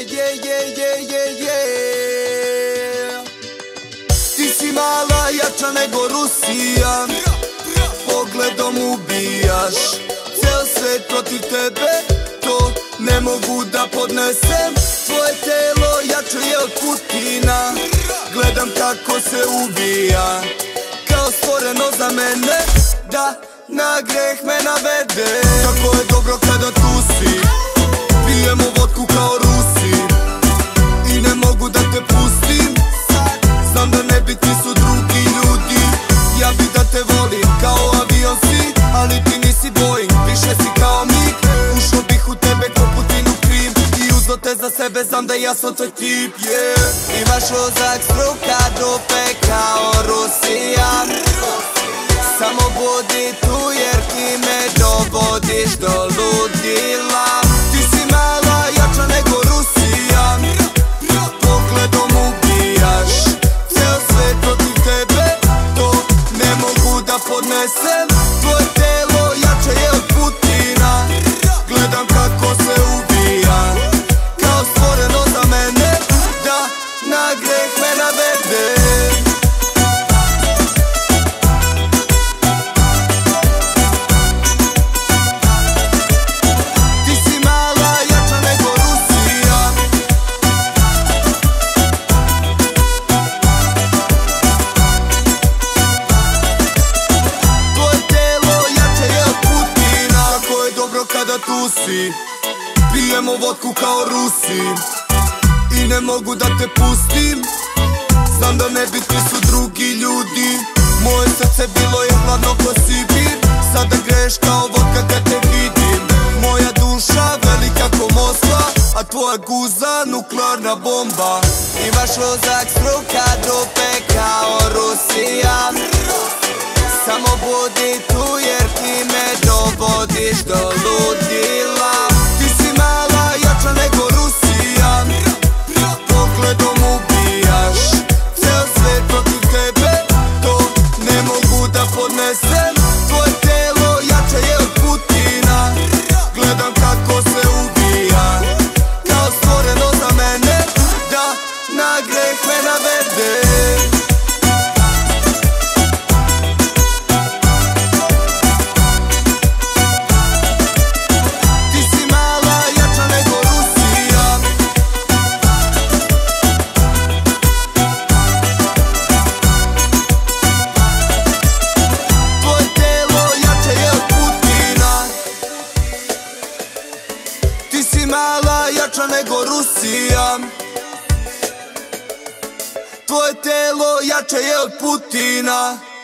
Ti si mala, jača nego Rusija, pogledom ubijaš ceo svet protiv tebe, to ne mogu da podnesem. Tvoje telo jače je od Putina, gledam kako se ubija, kao stvoreno za mene, da na greh me navede. Kako je dobro kada tu si, pijemo vodku kao Rusi i ne mogu da te pustim. Znam da ne bi ti su drugi ljudi, ja bi da te volim kao avion si, ali ti nisi Boeing, više si kao mig. Ušao bih u tebe ko Putin u Krim i uzeo te za sebe, znam da ja sam tvoj tip. Imaš ozak struka dupe kao Rusija, samo budi tu jer ti me dovodiš do ludila. Ti si mala, jača nego Rusija, pogledom ubijaš ceo svet protiv tebe, to ne mogu da podnesem. Tvoje telo jače je od Putina, gledam kako se ubija, kao stvoreno za mene, da na greh me navede. Kada tu si, pijemo vodku kao Rusi i ne mogu da te pustim. Znam da ne bi ti su drugi ljudi, moje srce bilo je hladno ko Sibir, sada greš kao vodka kad te vidim. Moja duša velika ko Moskva, a tvoja guza nuklearna bomba. Imaš ozak struka dupe kao Rusija, samo budi tu jer ti me dovodiš do ludila. Ti si mala, jača nego Rusija, pogledom ubijaš ceo svet protiv tebe, to ne mogu da podnesem. Tvoje telo jače je od Putina, gledam kako se ubija, kao stvoreno za mene, da na greh me navede. Ti si mala, jača nego Rusija, tvoje telo jače je od Putina.